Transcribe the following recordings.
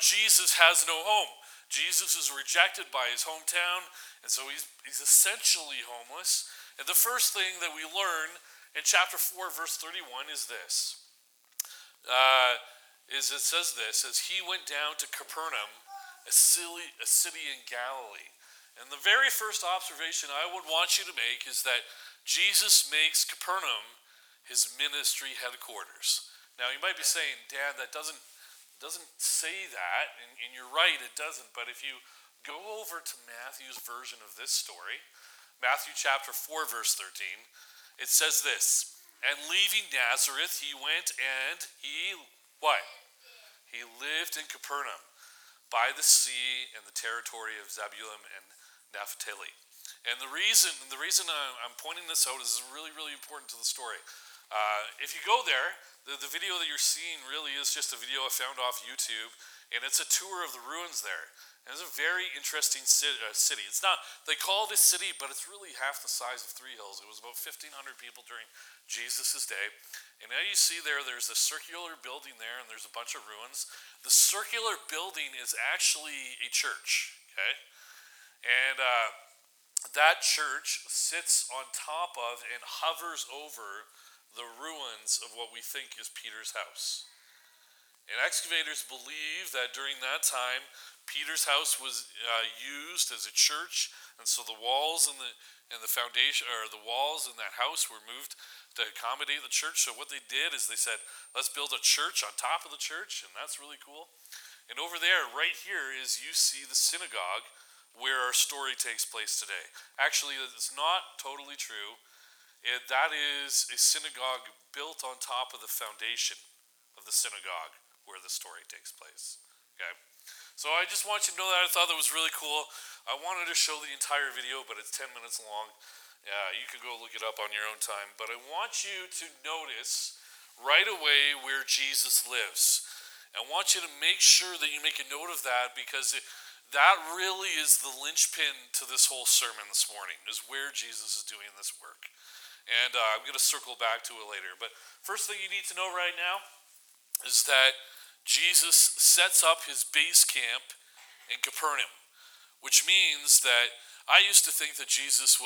Jesus has no home. Jesus is rejected by his hometown, and so he's essentially homeless. And the first thing that we learn in chapter 4, verse 31 is this. It says this, as he went down to Capernaum, a city in Galilee. And the very first observation I would want you to make is that Jesus makes Capernaum his ministry headquarters. Now you might be saying, Dan, that doesn't say that, and you're right, it doesn't. But if you go over to Matthew's version of this story, Matthew chapter 4, verse 13, it says this, and leaving Nazareth, he went and he, what? He lived in Capernaum, by the sea in the territory of Zebulun and Naphtali. And the reason I'm pointing this out is really, really important to the story. If you go there, the video that you're seeing really is just a video I found off YouTube, and it's a tour of the ruins there. And it's a very interesting city. It's not, they call it a city, but it's really half the size of Three Hills. It was about 1,500 people during Jesus' day. And now you see there's a circular building there, and there's a bunch of ruins. The circular building is actually a church, okay? And that church sits on top of and hovers over the ruins of what we think is Peter's house. And excavators believe that during that time, Peter's house was used as a church, and so the walls and the foundation, or the walls in that house, were moved to accommodate the church. So what they did is they said, let's build a church on top of the church, and that's really cool. And over there, right here, is you see the synagogue where our story takes place today. Actually, it's not totally true. That is a synagogue built on top of the foundation of the synagogue where the story takes place. Okay? So I just want you to know that. I thought that was really cool. I wanted to show the entire video, but it's 10 minutes long. You can go look it up on your own time. But I want you to notice right away where Jesus lives. I want you to make sure that you make a note of that, because that really is the linchpin to this whole sermon this morning, is where Jesus is doing this work. And I'm going to circle back to it later. But first thing you need to know right now is that Jesus sets up his base camp in Capernaum, which means that I used to think that Jesus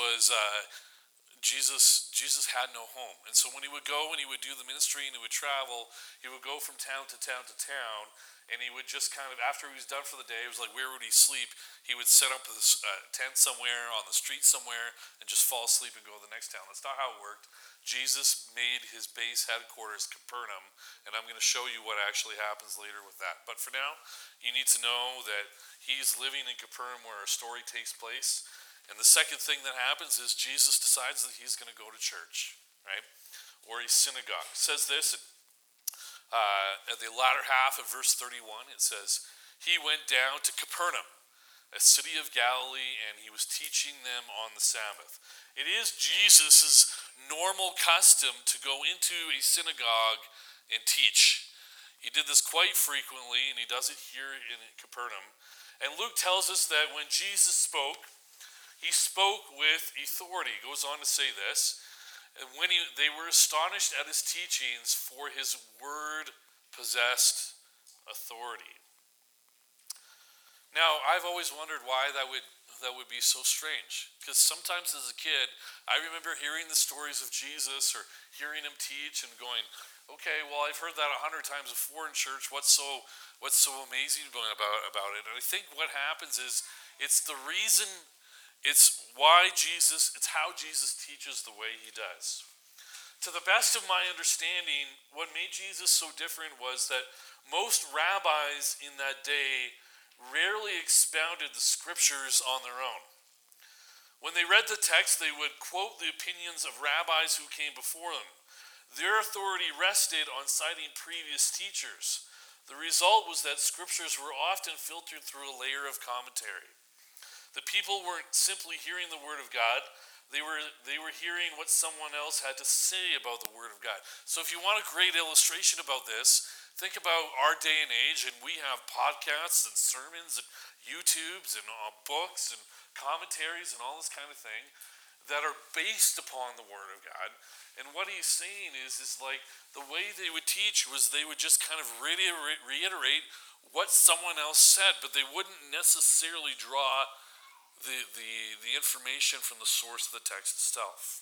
had no home. And so when he would go and he would do the ministry and he would travel, he would go from town to town to town, and he would just kind of, after he was done for the day, it was like, where would he sleep? He would set up this tent somewhere on the street somewhere and just fall asleep and go to the next town. That's not how it worked. Jesus made his base headquarters Capernaum, and I'm going to show you what actually happens later with that. But for now, you need to know that he's living in Capernaum where our story takes place. And the second thing that happens is Jesus decides that he's going to go to church, right? Or a synagogue. It says this at the latter half of verse 31. It says, he went down to Capernaum, a city of Galilee, and he was teaching them on the Sabbath. It is Jesus' normal custom to go into a synagogue and teach. He did this quite frequently, and he does it here in Capernaum. And Luke tells us that when Jesus spoke, he spoke with authority. He goes on to say this, and when they were astonished at his teachings, for his word possessed authority. Now, I've always wondered why that would be so strange. Because sometimes as a kid, I remember hearing the stories of Jesus or hearing him teach and going, okay, well, I've heard that 100 times before in church. What's so amazing about it? And I think what happens is it's how Jesus teaches the way he does. To the best of my understanding, what made Jesus so different was that most rabbis in that day rarely expounded the scriptures on their own. When they read the text, they would quote the opinions of rabbis who came before them. Their authority rested on citing previous teachers. The result was that scriptures were often filtered through a layer of commentary. The people weren't simply hearing the word of God, they were hearing what someone else had to say about the word of God. So if you want a great illustration about this, think about our day and age, and we have podcasts and sermons and YouTubes and books and commentaries and all this kind of thing. that are based upon the Word of God. And what he's saying is like the way they would teach was they would just kind of reiterate what someone else said, but they wouldn't necessarily draw the information from the source of the text itself.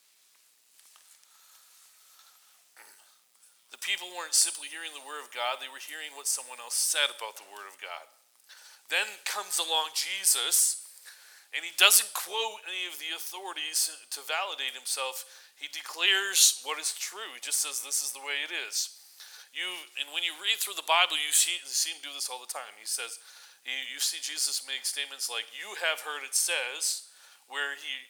The people weren't simply hearing the Word of God, they were hearing what someone else said about the Word of God. Then comes along Jesus, and he doesn't quote any of the authorities to validate himself. He declares what is true. He just says, this is the way it is. And when you read through the Bible, you see him do this all the time. He says, you see Jesus make statements like, you have heard it says, where he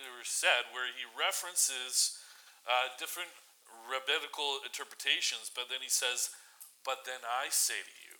references different rabbinical interpretations, but then he says, but then I say to you.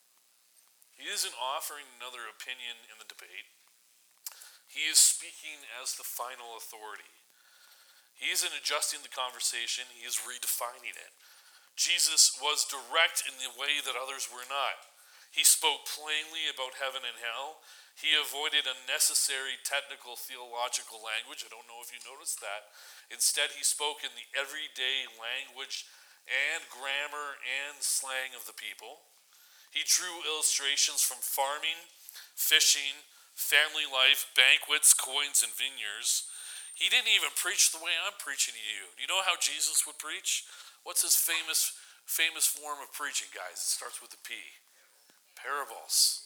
He isn't offering another opinion in the debate. He is speaking as the final authority. He isn't adjusting the conversation, he is redefining it. Jesus was direct in the way that others were not. He spoke plainly about heaven and hell. He avoided unnecessary technical theological language. I don't know if you noticed that. Instead, he spoke in the everyday language and grammar and slang of the people. He drew illustrations from farming, fishing, family life, banquets, coins, and vineyards. He didn't even preach the way I'm preaching to you. You know how Jesus would preach? What's his famous form of preaching, guys? It starts with a P. Parables.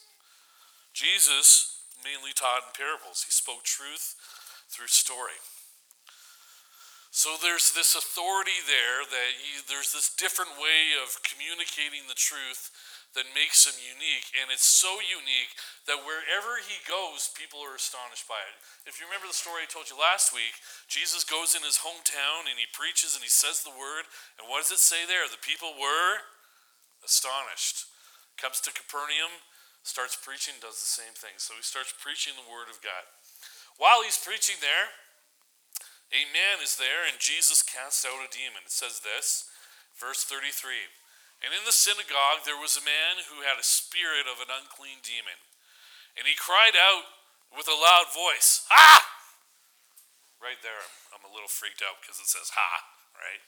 Jesus mainly taught in parables. He spoke truth through story. So there's this authority there that there's this different way of communicating the truth that makes him unique, and it's so unique that wherever he goes, people are astonished by it. If you remember the story I told you last week, Jesus goes in his hometown and he preaches and he says the word, and what does it say there? The people were astonished. Comes to Capernaum, starts preaching, does the same thing. So he starts preaching the word of God. While he's preaching there, a man is there, and Jesus casts out a demon. It says this, verse 33. And in the synagogue there was a man who had a spirit of an unclean demon. And he cried out with a loud voice, "Ha!" Right there, I'm a little freaked out because it says "ha," right?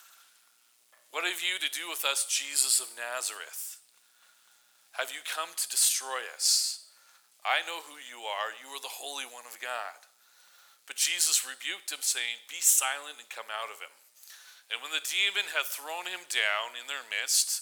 What have you to do with us, Jesus of Nazareth? Have you come to destroy us? I know who you are. You are the Holy One of God. But Jesus rebuked him, saying, "Be silent and come out of him." And when the demon had thrown him down in their midst,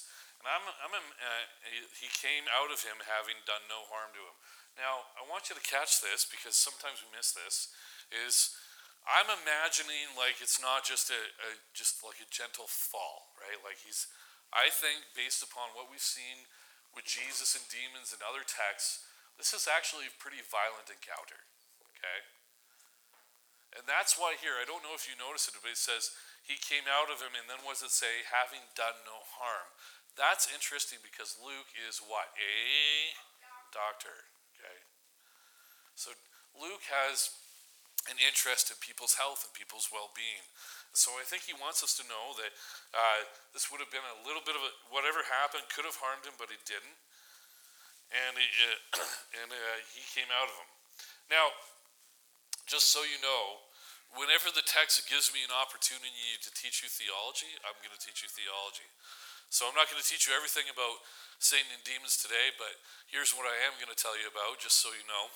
he came out of him having done no harm to him. Now, I want you to catch this because sometimes we miss this. I'm imagining like it's not just just like a gentle fall, right? Like I think based upon what we've seen with Jesus and demons and other texts, this is actually a pretty violent encounter, okay? And that's why here, I don't know if you notice it, but it says, he came out of him, and then what does it say? Having done no harm. That's interesting because Luke is what? A doctor. Okay. So Luke has an interest in people's health and people's well-being. So I think he wants us to know that this would have been a little bit of whatever happened could have harmed him, but it didn't. And he came out of him. Now, just so you know, whenever the text gives me an opportunity to teach you theology, I'm going to teach you theology. So I'm not going to teach you everything about Satan and demons today, but here's what I am going to tell you about, just so you know,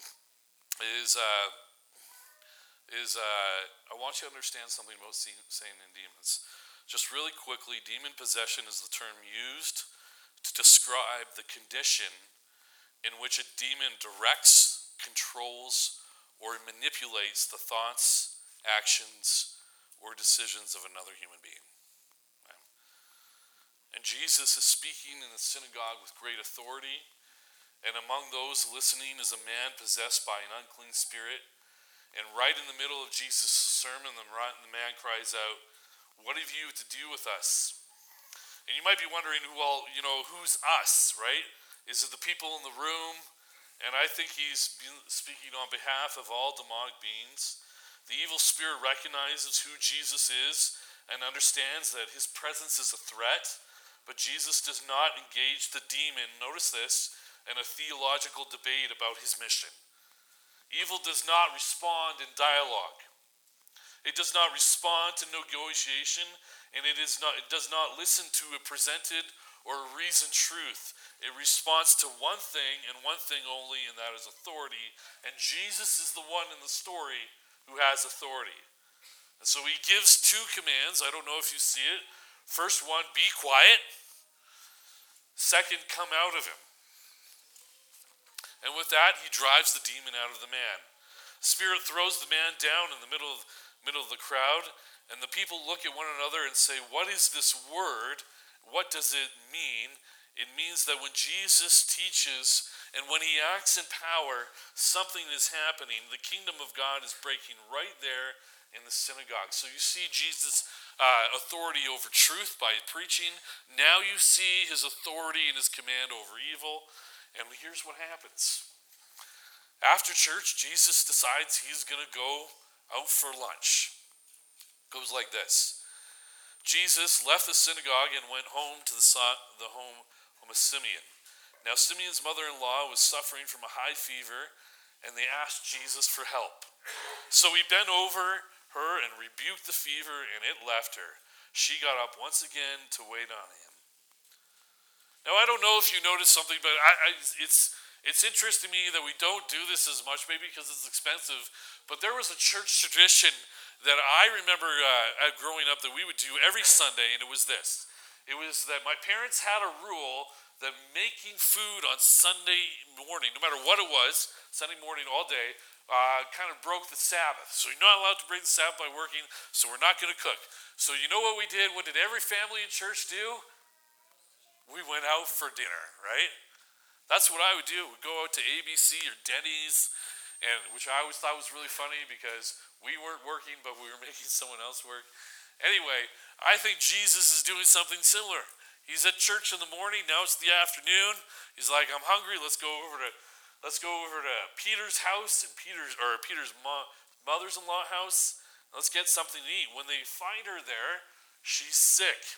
I want you to understand something about Satan and demons. Just really quickly, demon possession is the term used to describe the condition in which a demon directs, controls, or manipulates the thoughts, actions, or decisions of another human being. Okay. And Jesus is speaking in the synagogue with great authority, and among those listening is a man possessed by an unclean spirit. And right in the middle of Jesus' sermon, the man cries out, "What have you to do with us?" And you might be wondering, who's us, right? Is it the people in the room? And I think he's speaking on behalf of all demonic beings. The evil spirit recognizes who Jesus is and understands that his presence is a threat, but Jesus does not engage the demon, notice this, in a theological debate about his mission. Evil does not respond in dialogue. It does not respond to negotiation, and it does not listen to a presented or reasoned truth. It responds to one thing and one thing only, and that is authority. And Jesus is the one in the story who has authority. And so he gives two commands. I don't know if you see it. First one, be quiet. Second, come out of him. And with that, he drives the demon out of the man. Spirit throws the man down in the middle of the crowd, and the people look at one another and say, what is this word? What does it mean? It means that when Jesus teaches and when he acts in power, something is happening. The kingdom of God is breaking right there in the synagogue. So you see Jesus' authority over truth by preaching. Now you see his authority and his command over evil. And here's what happens. After church, Jesus decides he's going to go out for lunch. It goes like this. Jesus left the synagogue and went home to the home of Simeon. Now Simeon's mother-in-law was suffering from a high fever, and they asked Jesus for help. So he bent over her and rebuked the fever, and it left her. She got up once again to wait on him. Now, I don't know if you noticed something, but it's interesting to me that we don't do this as much, maybe because it's expensive, but there was a church tradition that I remember growing up that we would do every Sunday, and it was this. It was that my parents had a rule that making food on Sunday morning, no matter what it was, Sunday morning all day, kind of broke the Sabbath. So you're not allowed to break the Sabbath by working, so we're not going to cook. So you know what we did? What did every family in church do? We went out for dinner, right? That's what I would do. We'd go out to ABC or Denny's, which I always thought was really funny because we weren't working, but we were making someone else work. Anyway, I think Jesus is doing something similar. He's at church in the morning. Now it's the afternoon. He's like, I'm hungry. Let's go over to Peter's house and Peter's mother's-in-law house. Let's get something to eat. When they find her there, she's sick.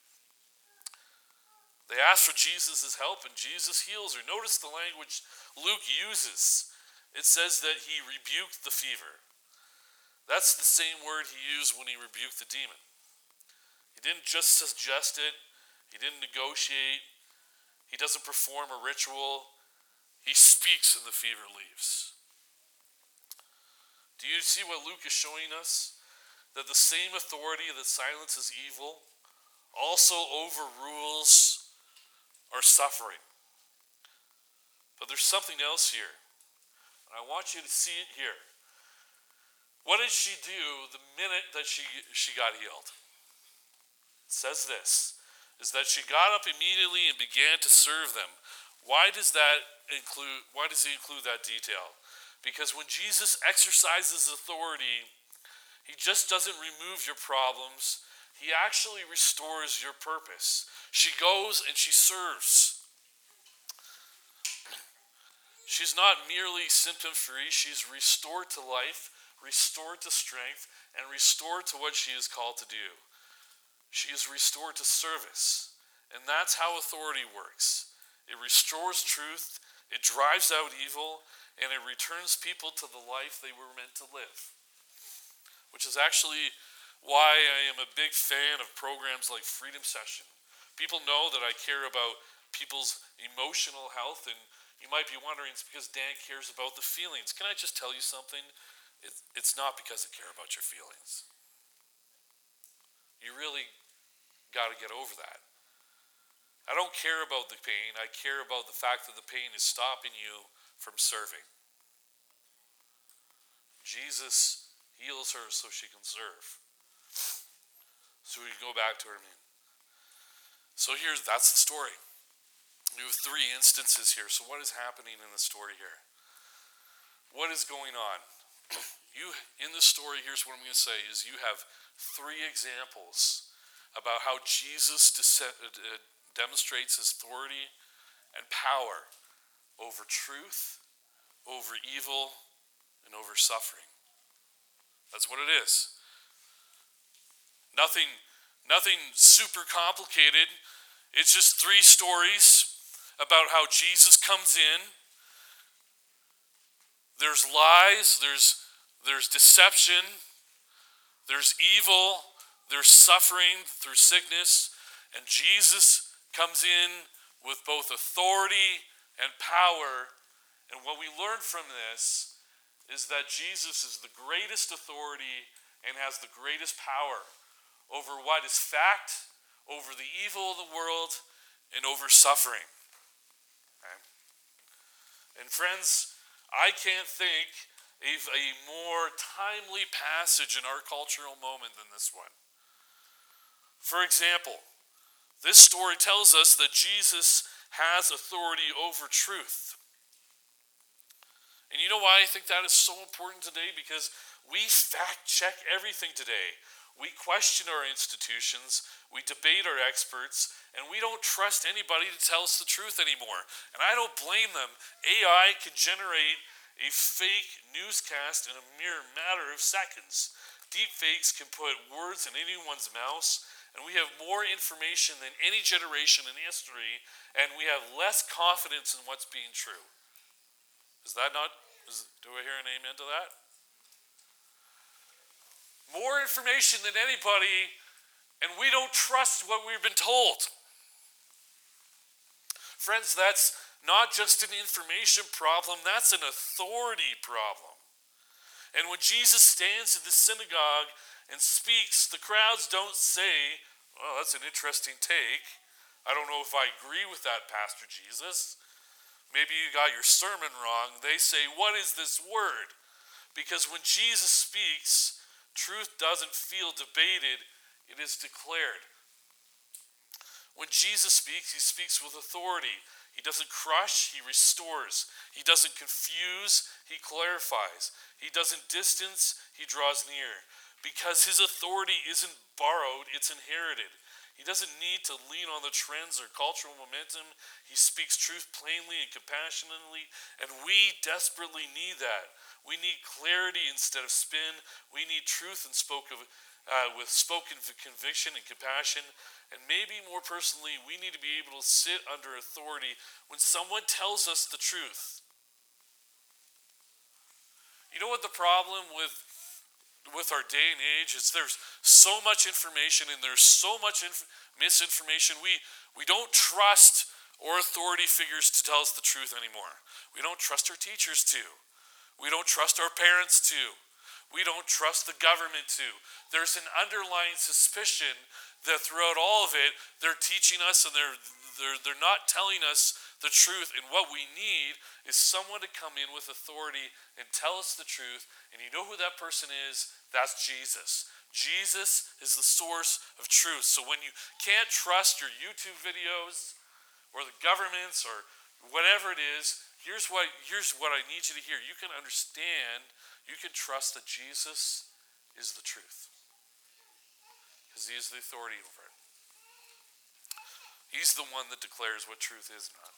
They ask for Jesus' help, and Jesus heals her. Notice the language Luke uses. It says that he rebuked the fever. That's the same word he used when he rebuked the demon. He didn't just suggest it. He didn't negotiate. He doesn't perform a ritual. He speaks and the fever leaves. Do you see what Luke is showing us? That the same authority that silences evil also overrules our suffering. But there's something else here. And I want you to see it here. What did she do the minute that she got healed? It says this, is that she got up immediately and began to serve them. Why does he include that detail? Because when Jesus exercises authority, he just doesn't remove your problems. He actually restores your purpose. She goes and she serves. She's not merely symptom-free. She's restored to life, restored to strength, and restored to what she is called to do. She is restored to service. And that's how authority works. It restores truth, it drives out evil, and it returns people to the life they were meant to live. Which is actually why I am a big fan of programs like Freedom Session. People know that I care about people's emotional health, and you might be wondering, it's because Dan cares about the feelings. Can I just tell you something? It's not because I care about your feelings. You really got to get over that. I don't care about the pain. I care about the fact that the pain is stopping you from serving. Jesus heals her so she can serve. So we can go back to her. So that's the story. We have 3 instances here. So what is happening in the story here? What is going on? In this story, here's what I'm going to say, is you have 3 examples about how Jesus demonstrates his authority and power over truth, over evil, and over suffering. That's what it is. Nothing super complicated. It's just 3 stories about how Jesus comes in. There's lies, there's deception, there's evil, there's suffering through sickness, and Jesus comes in with both authority and power. And what we learn from this is that Jesus is the greatest authority and has the greatest power over what is fact, over the evil of the world, and over suffering. Okay? And friends, I can't think of a more timely passage in our cultural moment than this one. For example, this story tells us that Jesus has authority over truth. And you know why I think that is so important today? Because we fact check everything today. We question our institutions, we debate our experts, and we don't trust anybody to tell us the truth anymore. And I don't blame them. AI can generate a fake newscast in a mere matter of seconds. Deepfakes can put words in anyone's mouth, and we have more information than any generation in history, and we have less confidence in what's being true. Is that not? Do I hear an amen to that? More information than anybody, and we don't trust what we've been told. Friends, that's not just an information problem, that's an authority problem. And when Jesus stands in the synagogue and speaks, the crowds don't say, well, that's an interesting take. I don't know if I agree with that, Pastor Jesus. Maybe you got your sermon wrong. They say, what is this word? Because when Jesus speaks, truth doesn't feel debated, it is declared. When Jesus speaks, he speaks with authority. He doesn't crush, he restores. He doesn't confuse, he clarifies. He doesn't distance, he draws near. Because his authority isn't borrowed, it's inherited. He doesn't need to lean on the trends or cultural momentum. He speaks truth plainly and compassionately, and we desperately need that. We need clarity instead of spin. We need truth and with spoken conviction and compassion. And maybe more personally, we need to be able to sit under authority when someone tells us the truth. You know what the problem with our day and age is? There's so much information and there's so much misinformation. We don't trust our authority figures to tell us the truth anymore. We don't trust our teachers to. We don't trust our parents to. We don't trust the government to. There's an underlying suspicion that throughout all of it, they're teaching us and they're not telling us the truth. And what we need is someone to come in with authority and tell us the truth. And you know who that person is? That's Jesus. Jesus is the source of truth. So when you can't trust your YouTube videos or the governments or whatever it is, here's what I need you to hear. You can understand, you can trust that Jesus is the truth. Because he is the authority over it. He's the one that declares what truth is not.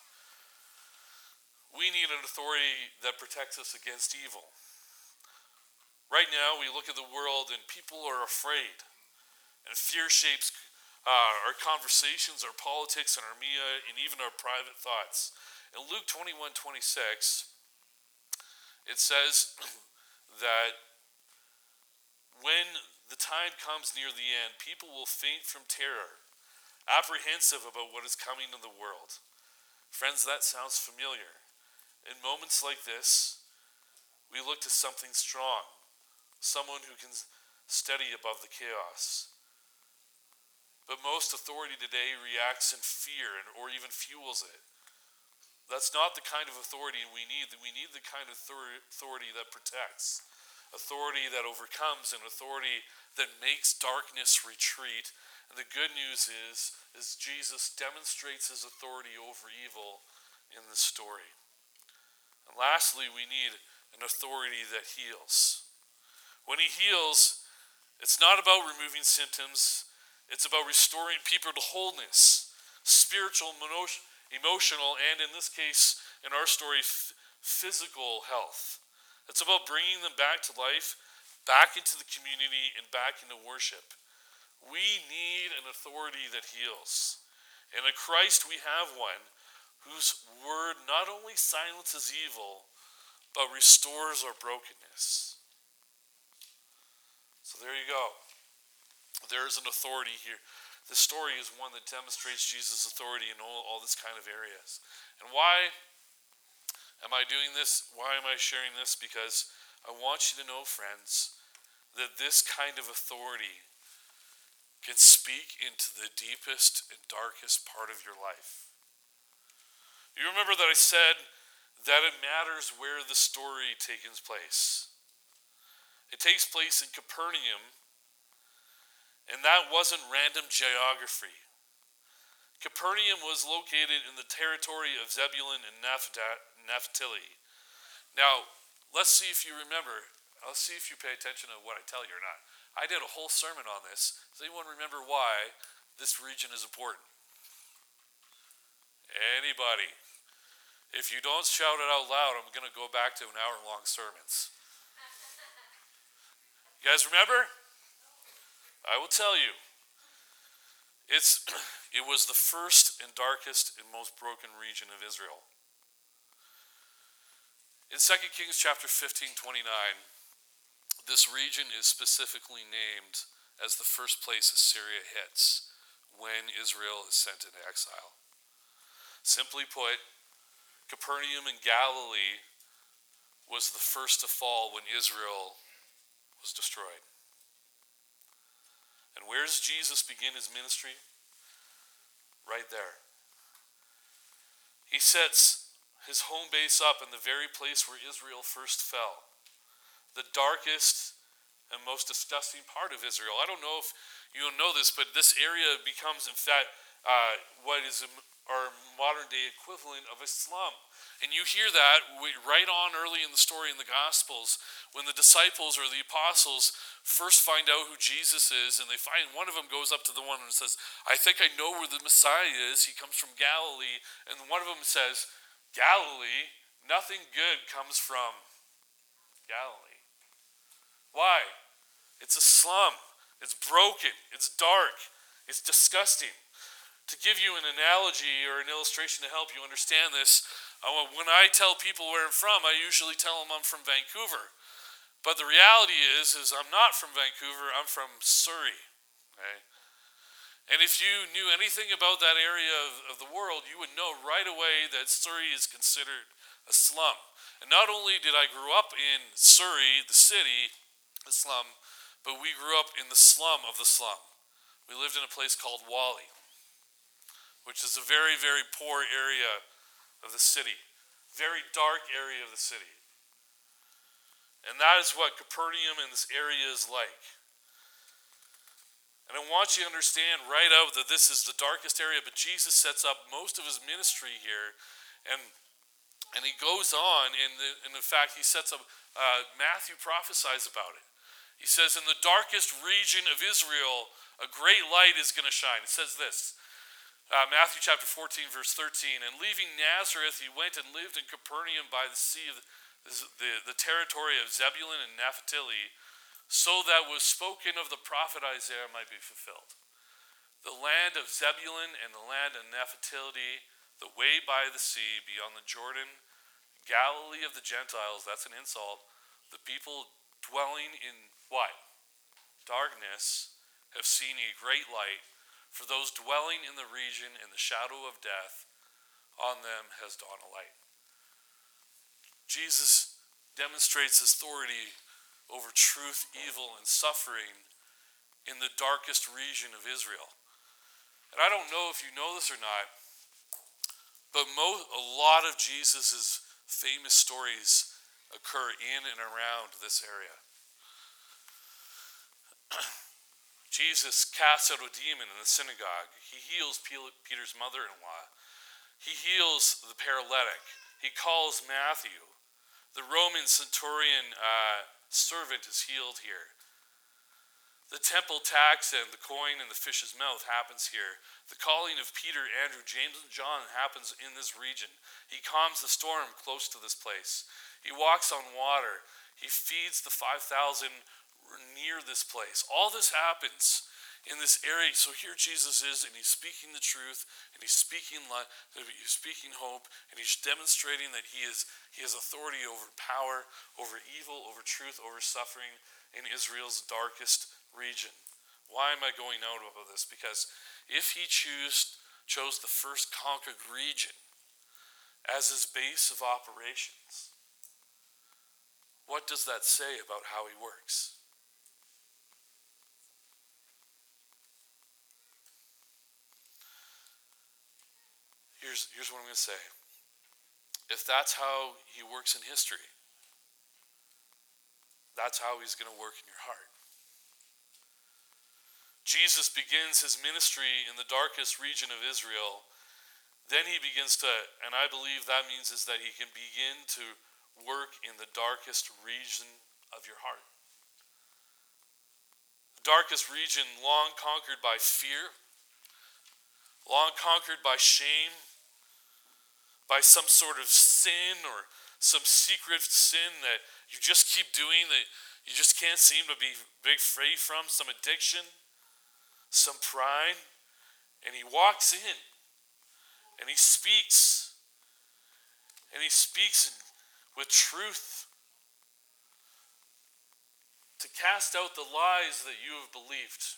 We need an authority that protects us against evil. Right now, we look at the world and people are afraid. And fear shapes our conversations, our politics, and our media, and even our private thoughts. In Luke 21:26, it says that when the time comes near the end, people will faint from terror, apprehensive about what is coming in the world. Friends, that sounds familiar. In moments like this, we look to something strong, someone who can steady above the chaos. But most authority today reacts in fear or even fuels it. That's not the kind of authority we need. We need the kind of authority that protects, authority that overcomes, and authority that makes darkness retreat. And the good news is Jesus demonstrates his authority over evil in this story. And lastly, we need an authority that heals. When he heals, it's not about removing symptoms. It's about restoring people to wholeness, spiritual, emotional, and in this case, in our story, physical health. It's about bringing them back to life, back into the community, and back into worship. We need an authority that heals. And in Christ we have one whose word not only silences evil, but restores our brokenness. So there you go. There's an authority here. This story is one that demonstrates Jesus' authority in all this kind of areas. And why am I doing this? Why am I sharing this? Because I want you to know, friends, that this kind of authority can speak into the deepest and darkest part of your life. You remember that I said that it matters where the story takes place. It takes place in Capernaum, and that wasn't random geography. Capernaum was located in the territory of Zebulun and Naphtali. Now, let's see if you remember. Let's see if you pay attention to what I tell you or not. I did a whole sermon on this. Does anyone remember why this region is important? Anybody? If you don't shout it out loud, I'm going to go back to an hour-long sermons. You guys remember? I will tell you. It was the first and darkest and most broken region of Israel. In 2 Kings chapter 15:29, this region is specifically named as the first place Assyria hits when Israel is sent into exile. Simply put, Capernaum in Galilee was the first to fall when Israel was destroyed. And where does Jesus begin his ministry? Right there. He sets his home base up in the very place where Israel first fell. The darkest and most disgusting part of Israel. I don't know if you know this, but this area becomes, in fact, what is our modern day equivalent of a slum. And you hear that right on early in the story in the Gospels when the disciples or the apostles first find out who Jesus is, and they find one of them goes up to the one and says, I think I know where the Messiah is. He comes from Galilee. And one of them says, Galilee? Nothing good comes from Galilee. Why? It's a slum. It's broken. It's dark. It's disgusting. To give you an analogy or an illustration to help you understand this, when I tell people where I'm from, I usually tell them I'm from Vancouver. But the reality is I'm not from Vancouver, I'm from Surrey. Okay? And if you knew anything about that area of the world, you would know right away that Surrey is considered a slum. And not only did I grow up in Surrey, the city, the slum, but we grew up in the slum of the slum. We lived in a place called Whalley, which is a very, very poor area of the city. Very dark area of the city. And that is what Capernaum in this area is like. And I want you to understand right out that this is the darkest area, but Jesus sets up most of his ministry here, and he goes on, and in fact, he sets up, Matthew prophesies about it. He says, in the darkest region of Israel, a great light is going to shine. It says this, Matthew chapter 14, verse 13, and leaving Nazareth, he went and lived in Capernaum by the sea of the territory of Zebulun and Naphtali, so that was spoken of the prophet Isaiah might be fulfilled. The land of Zebulun and the land of Naphtali, the way by the sea, beyond the Jordan, Galilee of the Gentiles, that's an insult. The people dwelling in what? Darkness have seen a great light. For those dwelling in the region in the shadow of death, on them has dawned a light. Jesus demonstrates authority over truth, evil, and suffering in the darkest region of Israel. And I don't know if you know this or not, but a lot of Jesus' famous stories occur in and around this area. Jesus casts out a demon in the synagogue. He heals Peter's mother-in-law. He heals the paralytic. He calls Matthew. The Roman centurion servant is healed here. The temple tax and the coin in the fish's mouth happens here. The calling of Peter, Andrew, James, and John happens in this region. He calms the storm close to this place. He walks on water. He feeds the 5,000 near this place. All this happens in this area. So here Jesus is, and he's speaking the truth, and he's speaking life, he's speaking hope, and he's demonstrating that he has authority over power, over evil, over truth, over suffering in Israel's darkest region. Why am I going out about this? Because if he chose the first conquered region as his base of operations, what does that say about how he works? Here's what I'm going to say. If that's how he works in history, that's how he's going to work in your heart. Jesus begins his ministry in the darkest region of Israel. Then he begins to, and I believe that means is that he can begin to work in the darkest region of your heart. The darkest region long conquered by fear, long conquered by shame, by some sort of sin or some secret sin that you just keep doing that you just can't seem to be free from, some addiction, some pride. And he walks in and he speaks. And he speaks with truth to cast out the lies that you have believed.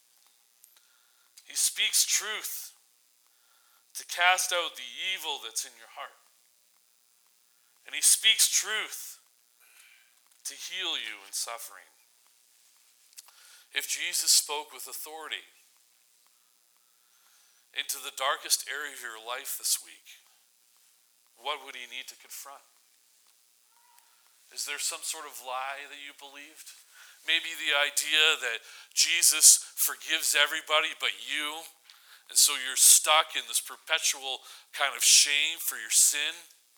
He speaks truth to cast out the evil that's in your heart. And he speaks truth to heal you in suffering. If Jesus spoke with authority into the darkest area of your life this week, what would he need to confront? Is there some sort of lie that you believed? Maybe the idea that Jesus forgives everybody but you, and so you're stuck in this perpetual kind of shame for your sin?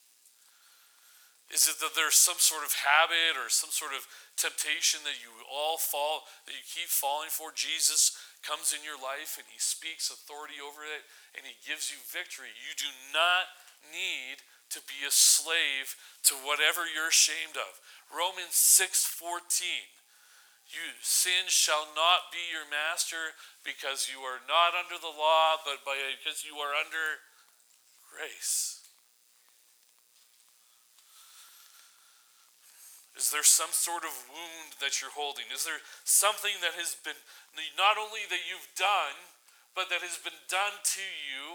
Is it that there's some sort of habit or some sort of temptation that you that you keep falling for? Jesus comes in your life and he speaks authority over it and he gives you victory. You do not need to be a slave to whatever you're ashamed of. Romans 6:14. Sin shall not be your master because you are not under the law, but because you are under grace. Is there some sort of wound that you're holding? Is there something that has been, not only that you've done, but that has been done to you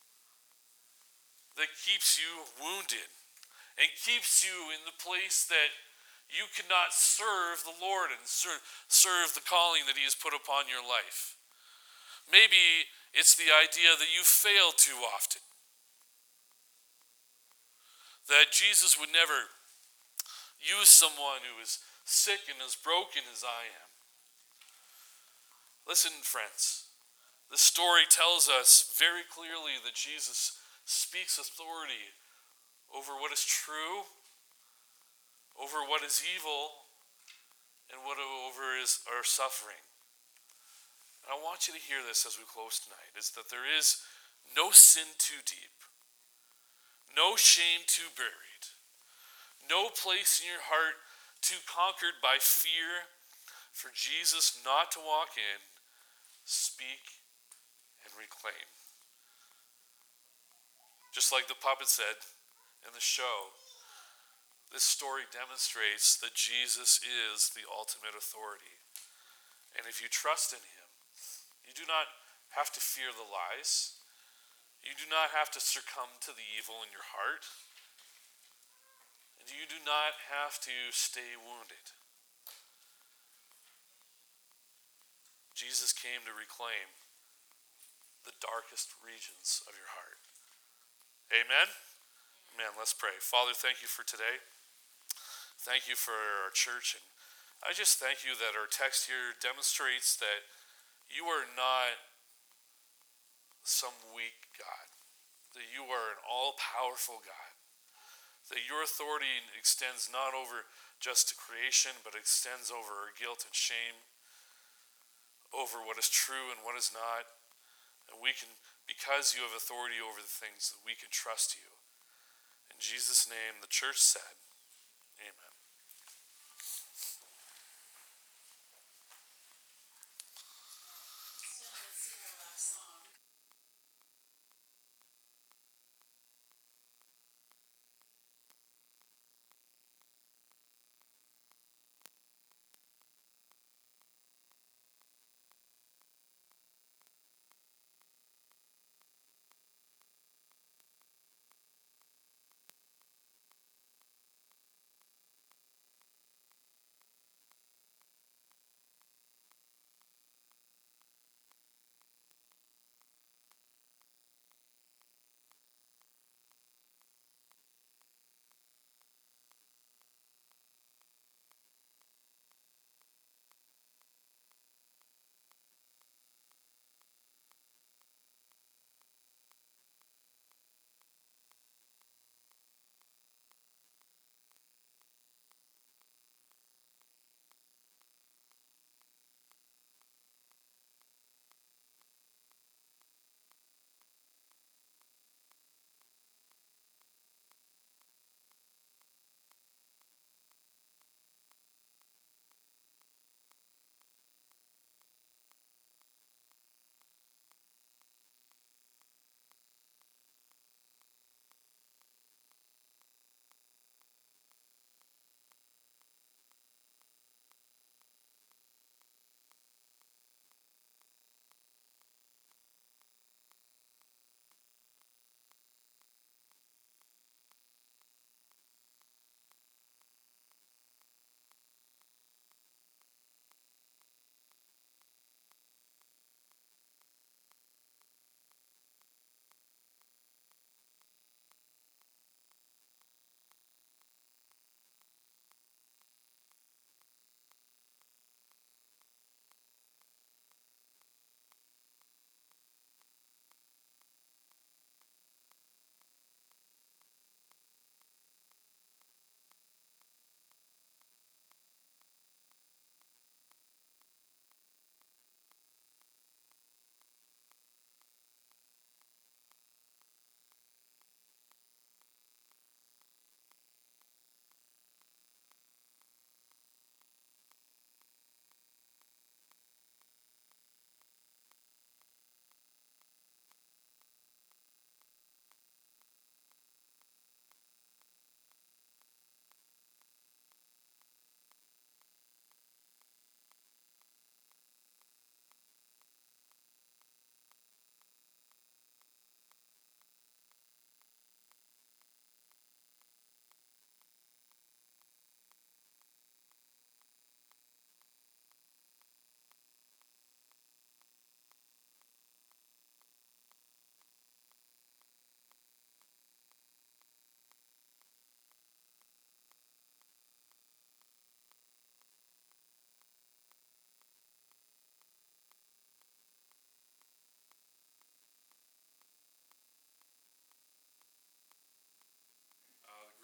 that keeps you wounded and keeps you in the place that you cannot serve the Lord and serve the calling that he has put upon your life? Maybe it's the idea that you fail too often. That Jesus would never use someone who is sick and as broken as I am. Listen, friends, the story tells us very clearly that Jesus speaks authority over what is true, over what is evil, and over our suffering. And I want you to hear this as we close tonight, is that there is no sin too deep, no shame too buried, no place in your heart too conquered by fear for Jesus not to walk in, speak, and reclaim. Just like the puppet said in the show, this story demonstrates that Jesus is the ultimate authority. And if you trust in him, you do not have to fear the lies. You do not have to succumb to the evil in your heart. And you do not have to stay wounded. Jesus came to reclaim the darkest regions of your heart. Amen? Amen. Let's pray. Father, thank you for today. Thank you for our church. And I just thank you that our text here demonstrates that you are not some weak God, that you are an all-powerful God, that your authority extends not over just to creation, but extends over our guilt and shame, over what is true and what is not. And we can, because you have authority over the things, that we can trust you. In Jesus' name, the church said, amen.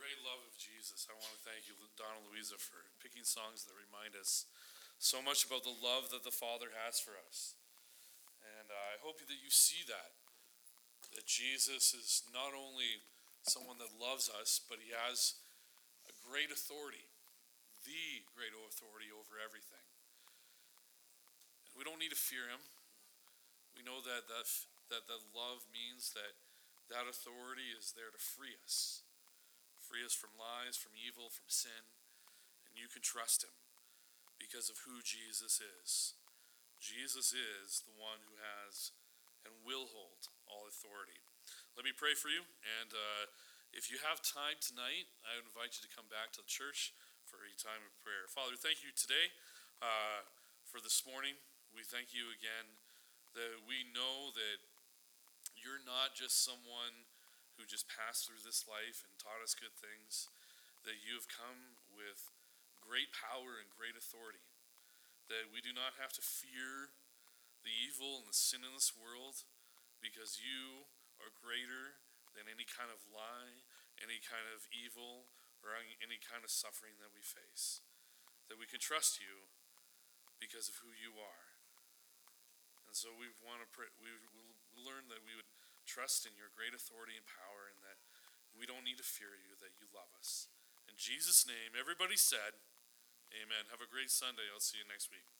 great love of Jesus. I want to thank you, Donna Louisa, for picking songs that remind us so much about the love that the Father has for us. And I hope that you see that Jesus is not only someone that loves us, but he has a great authority, the great authority over everything. And we don't need to fear him. We know that love means that authority is there to free us from lies, from evil, from sin, and you can trust him because of who Jesus is. Jesus is the one who has and will hold all authority. Let me pray for you, and if you have time tonight, I would invite you to come back to the church for a time of prayer. Father, thank you today for this morning. We thank you again that we know that you're not just someone who just passed through this life and taught us good things, that you have come with great power and great authority, that we do not have to fear the evil and the sin in this world because you are greater than any kind of lie, any kind of evil, or any kind of suffering that we face. That we can trust you because of who you are. And so we want to pray, we learn that we would trust in your great authority and power, and that we don't need to fear you, that you love us. In Jesus' name, everybody said, amen. Have a great Sunday. I'll see you next week.